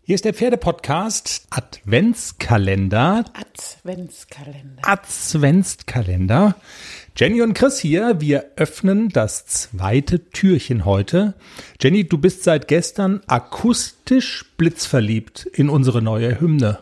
Hier ist der Pferdepodcast Adventskalender. Adventskalender. Jenny und Chris hier, wir öffnen das zweite Türchen heute. Jenny, du bist seit gestern akustisch blitzverliebt in unsere neue Hymne.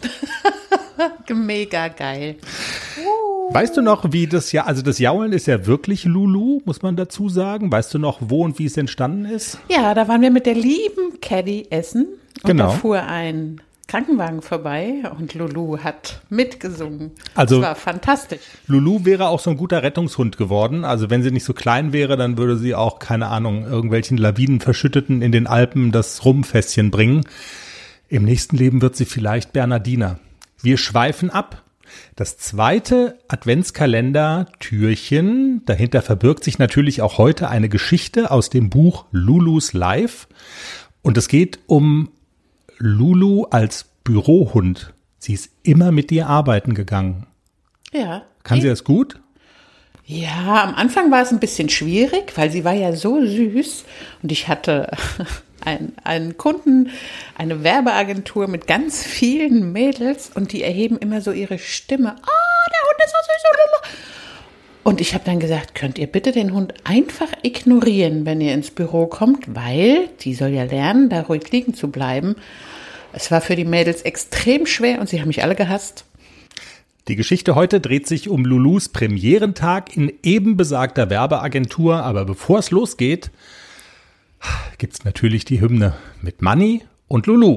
Mega geil. Weißt du noch, wie das das Jaulen ist ja wirklich Lulu, muss man dazu sagen. Weißt du noch, wo und wie es entstanden ist? Ja, da waren wir mit der lieben Caddy essen. Und Genau. Da fuhr ein Krankenwagen vorbei und Lulu hat mitgesungen. Also, das war fantastisch. Lulu wäre auch so ein guter Rettungshund geworden. Also wenn sie nicht so klein wäre, dann würde sie auch, keine Ahnung, irgendwelchen Lawinenverschütteten in den Alpen das Rumfässchen bringen. Im nächsten Leben wird sie vielleicht Bernardiner. Wir schweifen ab. Das zweite Adventskalender-Türchen, dahinter verbirgt sich natürlich auch heute eine Geschichte aus dem Buch Lulus Life. Und es geht um Lulu als Bürohund. Sie ist immer mit dir arbeiten gegangen. Ja. Kann sie das gut? Ja, am Anfang war es ein bisschen schwierig, weil sie war ja so süß und ich hatte einen Kunden, eine Werbeagentur mit ganz vielen Mädels und die erheben immer so ihre Stimme. Der Hund ist so süß. Und ich habe dann gesagt, könnt ihr bitte den Hund einfach ignorieren, wenn ihr ins Büro kommt, weil die soll ja lernen, da ruhig liegen zu bleiben. Es war für die Mädels extrem schwer und sie haben mich alle gehasst. Die Geschichte heute dreht sich um Lulus Premierentag in eben besagter Werbeagentur. Aber bevor es losgeht, gibt's natürlich die Hymne mit Manni und Lulu.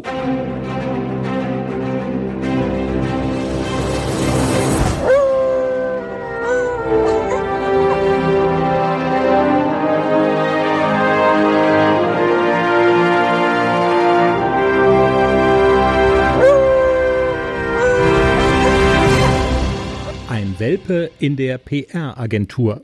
Ein Welpe in der PR-Agentur.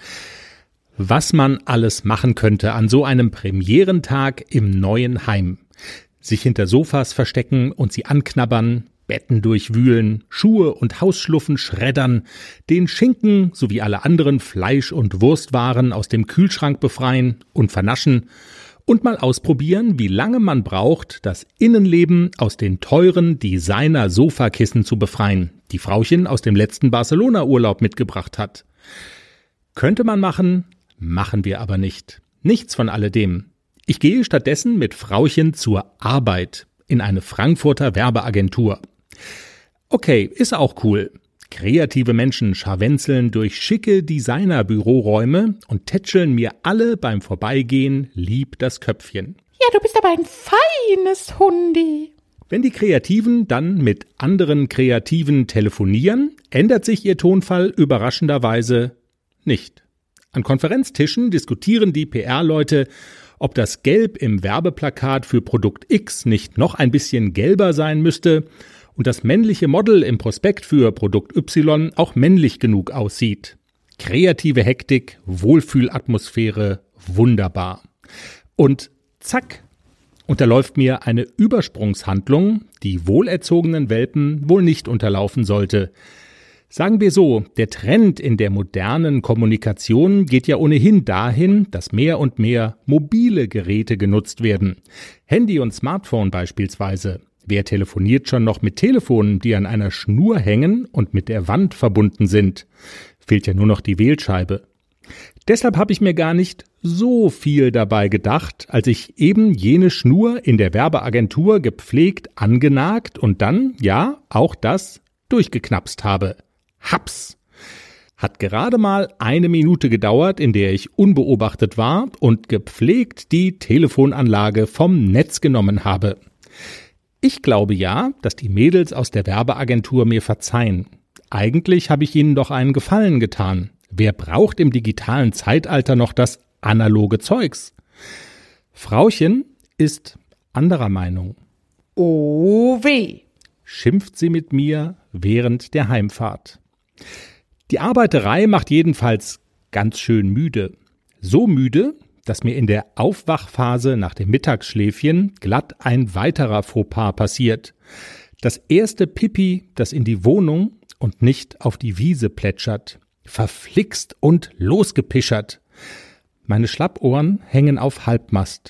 Was man alles machen könnte an so einem Premierentag im neuen Heim. Sich hinter Sofas verstecken und sie anknabbern, Betten durchwühlen, Schuhe und Hausschluffen schreddern, den Schinken sowie alle anderen Fleisch- und Wurstwaren aus dem Kühlschrank befreien und vernaschen und mal ausprobieren, wie lange man braucht, das Innenleben aus den teuren Designer-Sofakissen zu befreien, die Frauchen aus dem letzten Barcelona-Urlaub mitgebracht hat. Könnte man machen, machen wir aber nicht. Nichts von alledem. Ich gehe stattdessen mit Frauchen zur Arbeit in eine Frankfurter Werbeagentur. Okay, ist auch cool. Kreative Menschen scharwenzeln durch schicke Designer-Büroräume und tätscheln mir alle beim Vorbeigehen lieb das Köpfchen. Ja, du bist aber ein feines Hundi. Wenn die Kreativen dann mit anderen Kreativen telefonieren, ändert sich ihr Tonfall überraschenderweise nicht. An Konferenztischen diskutieren die PR-Leute, ob das Gelb im Werbeplakat für Produkt X nicht noch ein bisschen gelber sein müsste und das männliche Model im Prospekt für Produkt Y auch männlich genug aussieht. Kreative Hektik, Wohlfühlatmosphäre, wunderbar. Und zack, unterläuft mir eine Übersprungshandlung, die wohlerzogenen Welpen wohl nicht unterlaufen sollte. Sagen wir so, der Trend in der modernen Kommunikation geht ja ohnehin dahin, dass mehr und mehr mobile Geräte genutzt werden. Handy und Smartphone beispielsweise. Wer telefoniert schon noch mit Telefonen, die an einer Schnur hängen und mit der Wand verbunden sind? Fehlt ja nur noch die Wählscheibe. Deshalb habe ich mir gar nicht so viel dabei gedacht, als ich eben jene Schnur in der Werbeagentur gepflegt angenagt und dann, ja, auch das durchgeknapst habe. Haps! Hat gerade mal 1 Minute gedauert, in der ich unbeobachtet war und gepflegt die Telefonanlage vom Netz genommen habe. Ich glaube ja, dass die Mädels aus der Werbeagentur mir verzeihen. Eigentlich habe ich ihnen doch einen Gefallen getan. Wer braucht im digitalen Zeitalter noch das analoge Zeugs? Frauchen ist anderer Meinung. Oh weh, Schimpft sie mit mir während der Heimfahrt. Die Arbeiterei macht jedenfalls ganz schön müde. So müde, dass mir in der Aufwachphase nach dem Mittagsschläfchen glatt ein weiterer Fauxpas passiert. Das erste Pipi, das in die Wohnung und nicht auf die Wiese plätschert. Verflixt und losgepischert. Meine Schlappohren hängen auf Halbmast.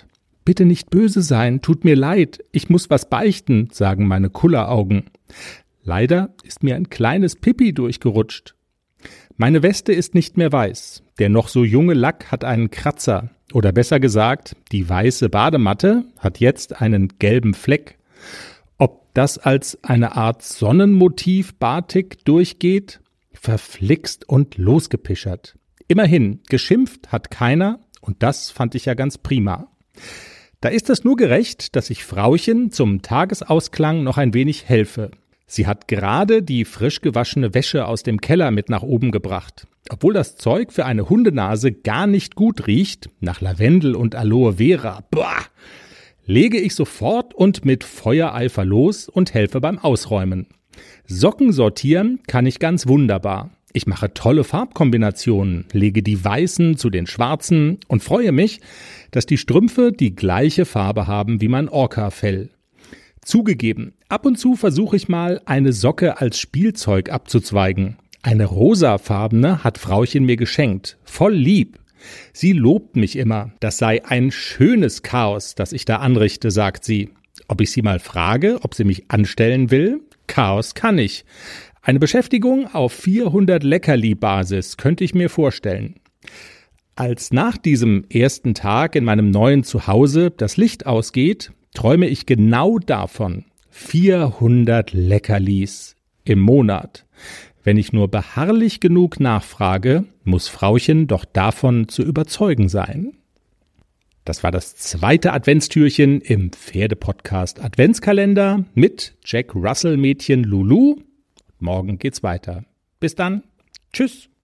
Bitte nicht böse sein, tut mir leid, ich muss was beichten, sagen meine Kulleraugen. Leider ist mir ein kleines Pipi durchgerutscht. Meine Weste ist nicht mehr weiß. Der noch so junge Lack hat einen Kratzer. Oder besser gesagt, die weiße Badematte hat jetzt einen gelben Fleck. Ob das als eine Art Sonnenmotiv Batik durchgeht? Verflixt und losgepischert. Immerhin, geschimpft hat keiner und das fand ich ja ganz prima. Da ist es nur gerecht, dass ich Frauchen zum Tagesausklang noch ein wenig helfe. Sie hat gerade die frisch gewaschene Wäsche aus dem Keller mit nach oben gebracht. Obwohl das Zeug für eine Hundenase gar nicht gut riecht, nach Lavendel und Aloe Vera, lege ich sofort und mit Feuereifer los und helfe beim Ausräumen. Socken sortieren kann ich ganz wunderbar. Ich mache tolle Farbkombinationen, lege die weißen zu den schwarzen und freue mich, dass die Strümpfe die gleiche Farbe haben wie mein Orca-Fell. Zugegeben, ab und zu versuche ich mal, eine Socke als Spielzeug abzuzweigen. Eine rosafarbene hat Frauchen mir geschenkt, voll lieb. Sie lobt mich immer, das sei ein schönes Chaos, das ich da anrichte, sagt sie. Ob ich sie mal frage, ob sie mich anstellen will? Chaos kann ich. Eine Beschäftigung auf 400 Leckerli-Basis könnte ich mir vorstellen. Als nach diesem ersten Tag in meinem neuen Zuhause das Licht ausgeht, träume ich genau davon. 400 Leckerlis im Monat. Wenn ich nur beharrlich genug nachfrage, muss Frauchen doch davon zu überzeugen sein. Das war das zweite Adventstürchen im Pferdepodcast Adventskalender mit Jack Russell Mädchen Lulu. Morgen geht's weiter. Bis dann. Tschüss.